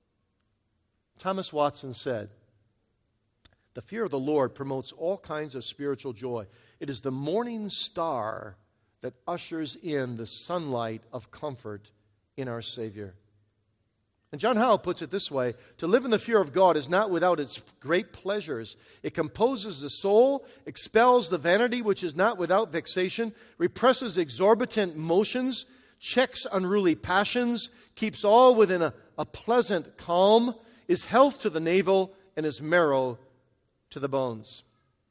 Thomas Watson said, "The fear of the Lord promotes all kinds of spiritual joy. It is the morning star that ushers in the sunlight of comfort in our Savior." And John Howell puts it this way: to live in the fear of God is not without its great pleasures. It composes the soul, expels the vanity which is not without vexation, represses exorbitant motions, checks unruly passions, keeps all within a, a pleasant calm, is health to the navel, and is marrow to the bones.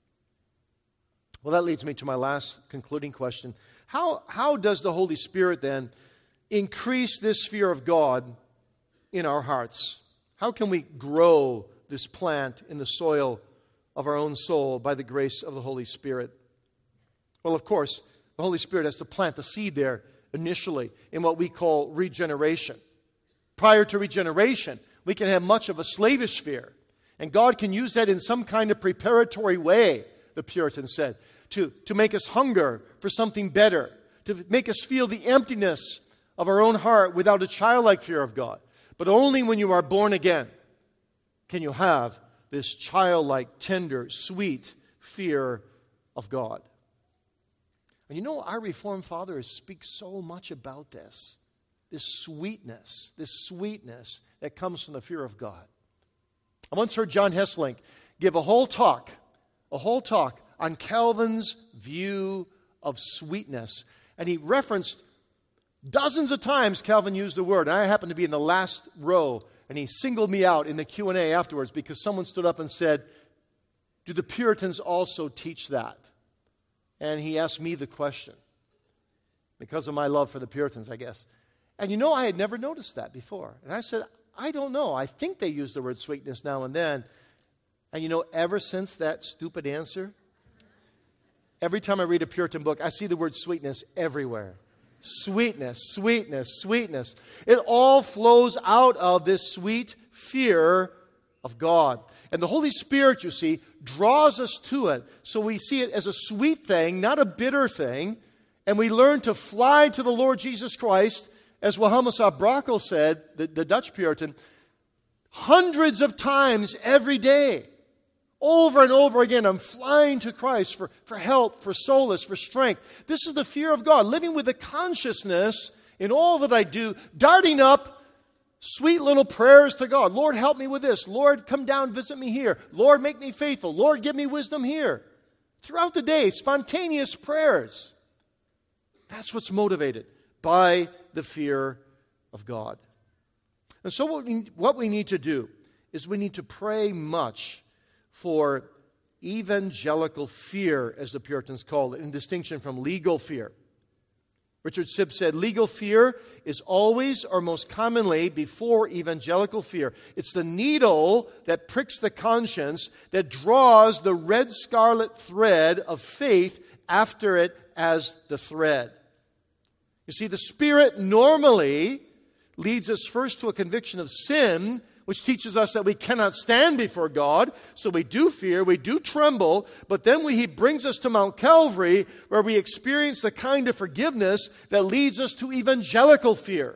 Well, that leads me to my last concluding question. How, how does the Holy Spirit then increase this fear of God in our hearts? How can we grow this plant in the soil of our own soul by the grace of the Holy Spirit? Well, of course, the Holy Spirit has to plant the seed there initially in what we call regeneration. Prior to regeneration, we can have much of a slavish fear. And God can use that in some kind of preparatory way, the Puritans said, to, to make us hunger for something better, to make us feel the emptiness of our own heart without a childlike fear of God. But only when you are born again can you have this childlike, tender, sweet fear of God. And you know, our Reformed fathers speak so much about this, this sweetness, this sweetness that comes from the fear of God. I once heard John Hesselink give a whole talk, a whole talk on Calvin's view of sweetness. And he referenced dozens of times Calvin used the word. And I happened to be in the last row, and he singled me out in the Q and A afterwards because someone stood up and said, "Do the Puritans also teach that?" And he asked me the question because of my love for the Puritans, I guess. And you know, I had never noticed that before. And I said, I don't know. I think they use the word sweetness now and then. And you know, ever since that stupid answer, every time I read a Puritan book, I see the word sweetness everywhere. Sweetness, sweetness, sweetness. It all flows out of this sweet fear of God. And the Holy Spirit, you see, draws us to it. So we see it as a sweet thing, not a bitter thing. And we learn to fly to the Lord Jesus Christ, as Wilhelmus Brakel said, the, the Dutch Puritan, hundreds of times every day. Over and over again, I'm flying to Christ for, for help, for solace, for strength. This is the fear of God, living with the consciousness in all that I do, darting up sweet little prayers to God. Lord, help me with this. Lord, come down, visit me here. Lord, make me faithful. Lord, give me wisdom here. Throughout the day, spontaneous prayers. That's what's motivated by the fear of God. And so what we, what we need to do is we need to pray much for evangelical fear, as the Puritans called it, in distinction from legal fear. Richard Sibbes said, legal fear is always or most commonly before evangelical fear. It's the needle that pricks the conscience that draws the red scarlet thread of faith after it as the thread. You see, the Spirit normally leads us first to a conviction of sin, which teaches us that we cannot stand before God. So we do fear, we do tremble, but then we, He brings us to Mount Calvary, where we experience the kind of forgiveness that leads us to evangelical fear.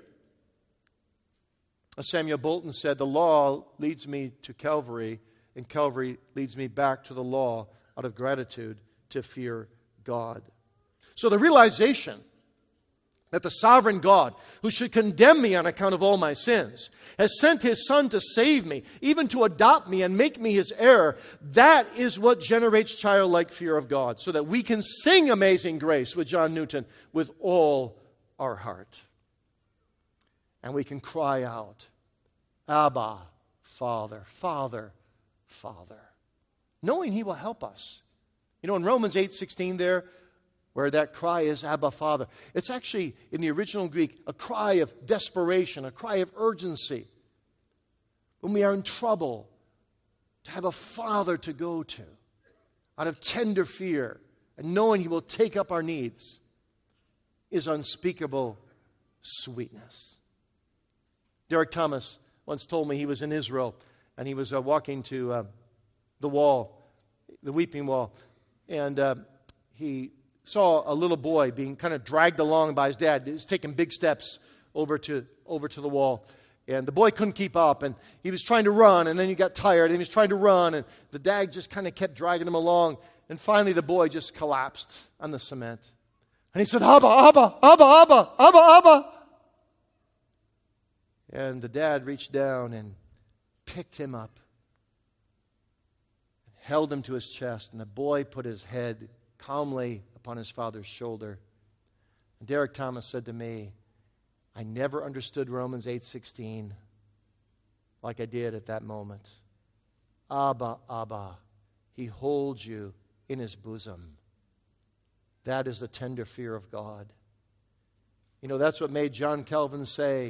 As Samuel Bolton said, the law leads me to Calvary, and Calvary leads me back to the law out of gratitude to fear God. So the realization that the sovereign God, who should condemn me on account of all my sins, has sent His Son to save me, even to adopt me and make me His heir. That is what generates childlike fear of God, so that we can sing Amazing Grace with John Newton with all our heart. And we can cry out, Abba, Father, Father, Father, knowing He will help us. You know, in Romans eight sixteen there, where that cry is, Abba, Father, it's actually, in the original Greek, a cry of desperation, a cry of urgency. When we are in trouble, to have a Father to go to, out of tender fear, and knowing He will take up our needs, is unspeakable sweetness. Derek Thomas once told me he was in Israel, and he was uh, walking to uh, the wall, the weeping wall, and uh, he saw a little boy being kind of dragged along by his dad. He was taking big steps over to over to the wall. And the boy couldn't keep up, and he was trying to run, and then he got tired, and he was trying to run, and the dad just kind of kept dragging him along. And finally the boy just collapsed on the cement. And he said, Abba, Abba, Abba, Abba, Abba, Abba. And the dad reached down and picked him up, held him to his chest, and the boy put his head calmly upon his father's shoulder. And Derek Thomas said to me, I never understood Romans eight sixteen like I did at that moment. Abba, Abba, He holds you in His bosom. That is the tender fear of God. You know, that's what made John Calvin say,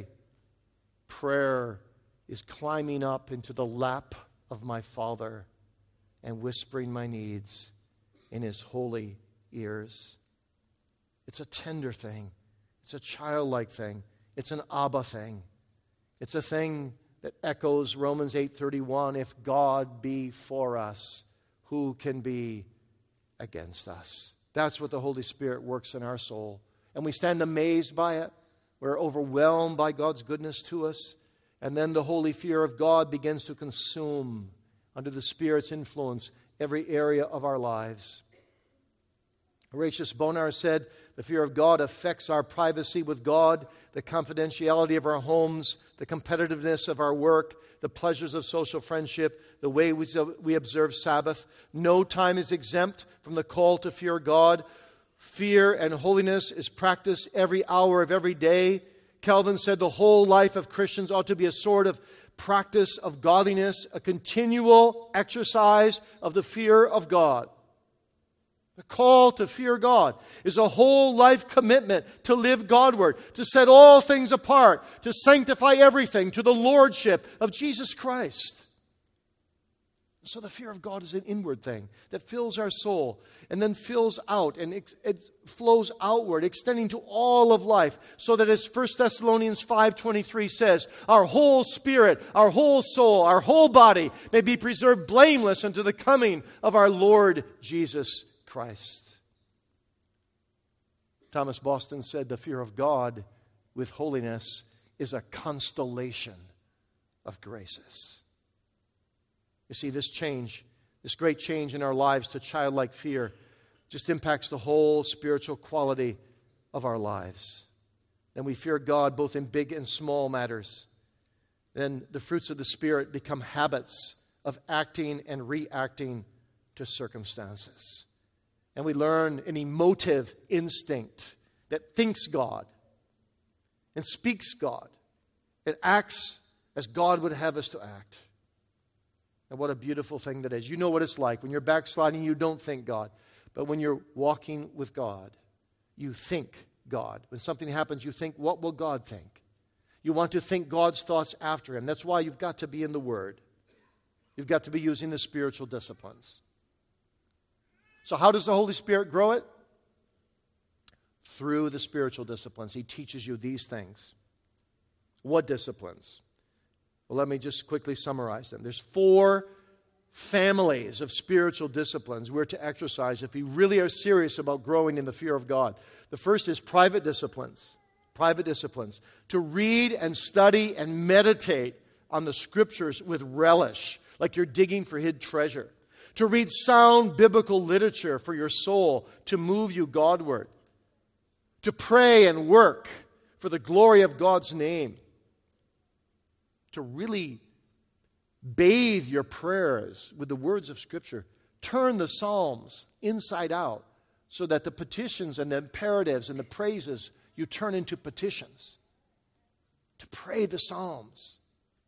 prayer is climbing up into the lap of my Father and whispering my needs in His holy ears. It's a tender thing. It's a childlike thing. It's an Abba thing. It's a thing that echoes Romans eight thirty-one. If God be for us, who can be against us? That's what the Holy Spirit works in our soul. And we stand amazed by it. We're overwhelmed by God's goodness to us. And then the holy fear of God begins to consume, under the Spirit's influence, every area of our lives. Horatius Bonar said, the fear of God affects our privacy with God, the confidentiality of our homes, the competitiveness of our work, the pleasures of social friendship, the way we, we observe Sabbath. No time is exempt from the call to fear God. Fear and holiness is practiced every hour of every day. Calvin said the whole life of Christians ought to be a sort of practice of godliness, a continual exercise of the fear of God. The call to fear God is a whole life commitment to live Godward, to set all things apart, to sanctify everything to the lordship of Jesus Christ. So the fear of God is an inward thing that fills our soul and then fills out and it, it flows outward, extending to all of life, so that as First Thessalonians five twenty-three says, our whole spirit, our whole soul, our whole body may be preserved blameless unto the coming of our Lord Jesus Christ. Thomas Boston said the fear of God with holiness is a constellation of graces. You see, this change, this great change in our lives to childlike fear just impacts the whole spiritual quality of our lives. Then we fear God both in big and small matters. Then the fruits of the Spirit become habits of acting and reacting to circumstances. And we learn an emotive instinct that thinks God and speaks God and acts as God would have us to act. And what a beautiful thing that is. You know what it's like. When you're backsliding, you don't think God. But when you're walking with God, you think God. When something happens, you think, what will God think? You want to think God's thoughts after Him. That's why you've got to be in the Word. You've got to be using the spiritual disciplines. So how does the Holy Spirit grow it? Through the spiritual disciplines. He teaches you these things. What disciplines? Well, let me just quickly summarize them. There's four families of spiritual disciplines we're to exercise if we really are serious about growing in the fear of God. The first is private disciplines. Private disciplines. To read and study and meditate on the Scriptures with relish, like you're digging for hid treasure. To read sound biblical literature for your soul to move you Godward. to pray and work for the glory of God's name, to really bathe your prayers with the words of Scripture. Turn the Psalms inside out so that the petitions and the imperatives and the praises you turn into petitions. To pray the Psalms.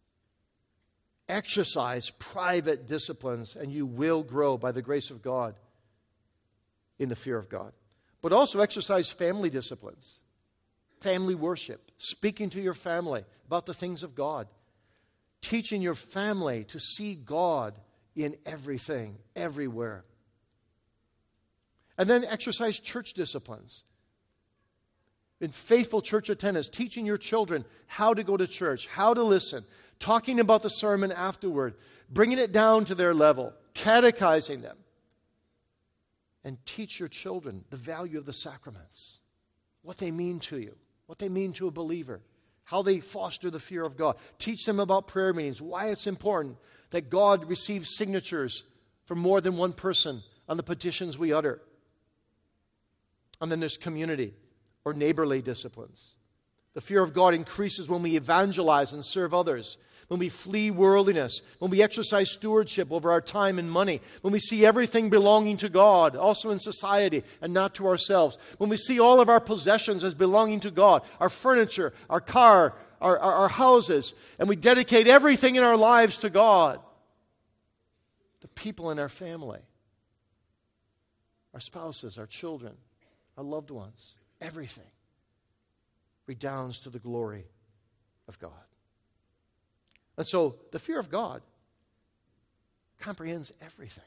Exercise private disciplines, and you will grow by the grace of God in the fear of God. But also exercise family disciplines, family worship, speaking to your family about the things of God, teaching your family to see God in everything, everywhere. And then exercise church disciplines. In faithful church attendance, teaching your children how to go to church, how to listen, talking about the sermon afterward, bringing it down to their level, catechizing them. And teach your children the value of the sacraments, what they mean to you, what they mean to a believer, how they foster the fear of God. Teach them about prayer meetings, why it's important that God receives signatures from more than one person on the petitions we utter. And then there's community or neighborly disciplines. The fear of God increases when we evangelize and serve others, when we flee worldliness, when we exercise stewardship over our time and money, when we see everything belonging to God, also in society, and not to ourselves, when we see all of our possessions as belonging to God, our furniture, our car, our, our, our houses, and we dedicate everything in our lives to God, the people in our family, our spouses, our children, our loved ones, everything redounds to the glory of God. And so the fear of God comprehends everything.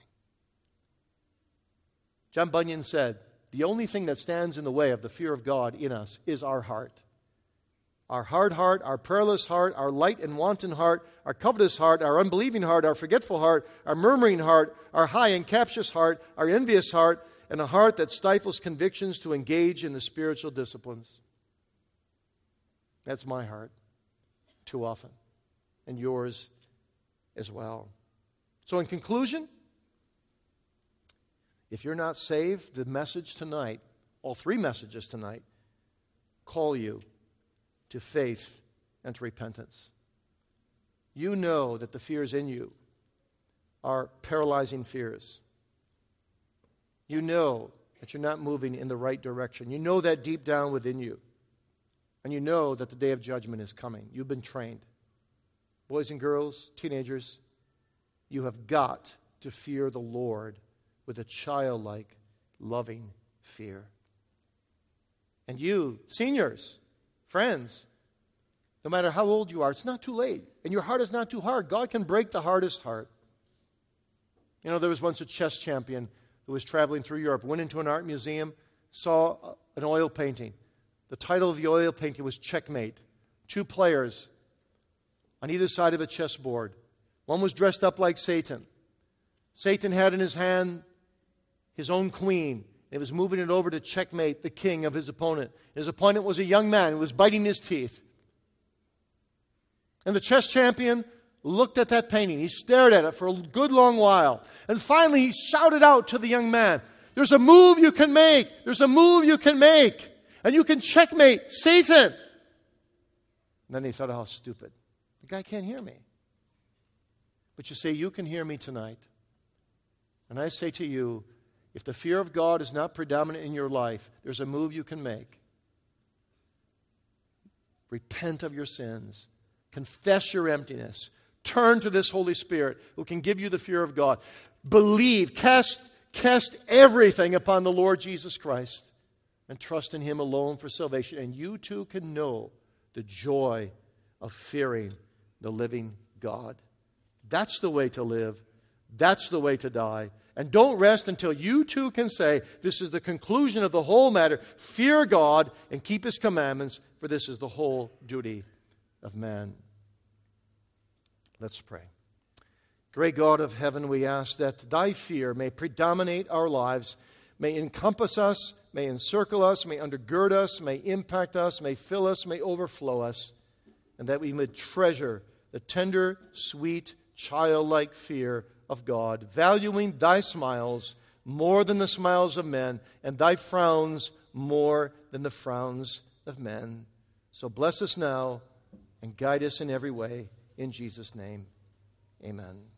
John Bunyan said, the only thing that stands in the way of the fear of God in us is our heart. Our hard heart, our prayerless heart, our light and wanton heart, our covetous heart, our unbelieving heart, our forgetful heart, our murmuring heart, our high and captious heart, our envious heart, and a heart that stifles convictions to engage in the spiritual disciplines. That's my heart too often. And yours as well. So in conclusion, if you're not saved, the message tonight, all three messages tonight, call you to faith and to repentance. You know that the fears in you are paralyzing fears. You know that you're not moving in the right direction. You know that deep down within you. And you know that the day of judgment is coming. You've been trained. Boys and girls, teenagers, you have got to fear the Lord with a childlike, loving fear. And you, seniors, friends, no matter how old you are, it's not too late. And your heart is not too hard. God can break the hardest heart. You know, there was once a chess champion who was traveling through Europe, went into an art museum, saw an oil painting. The title of the oil painting was Checkmate. Two players on either side of a chessboard. One was dressed up like Satan. Satan had in his hand his own queen. He was moving it over to checkmate the king of his opponent. His opponent was a young man who was biting his teeth. And the chess champion looked at that painting. He stared at it for a good long while. And finally he shouted out to the young man, "There's a move you can make. There's a move you can make. And you can checkmate Satan." And then he thought, how stupid. The guy can't hear me. But you say, you can hear me tonight. And I say to you, if the fear of God is not predominant in your life, there's a move you can make. Repent of your sins. Confess your emptiness. Turn to this Holy Spirit who can give you the fear of God. Believe. Cast, cast everything upon the Lord Jesus Christ and trust in Him alone for salvation. And you too can know the joy of fearing the living God. That's the way to live. That's the way to die. And don't rest until you too can say, this is the conclusion of the whole matter. Fear God and keep His commandments, for this is the whole duty of man. Let's pray. Great God of heaven, we ask that Thy fear may predominate our lives, may encompass us, may encircle us, may undergird us, may impact us, may fill us, may overflow us, and that we may treasure the tender, sweet, childlike fear of God, valuing Thy smiles more than the smiles of men, and Thy frowns more than the frowns of men. So bless us now and guide us in every way. In Jesus' name, amen.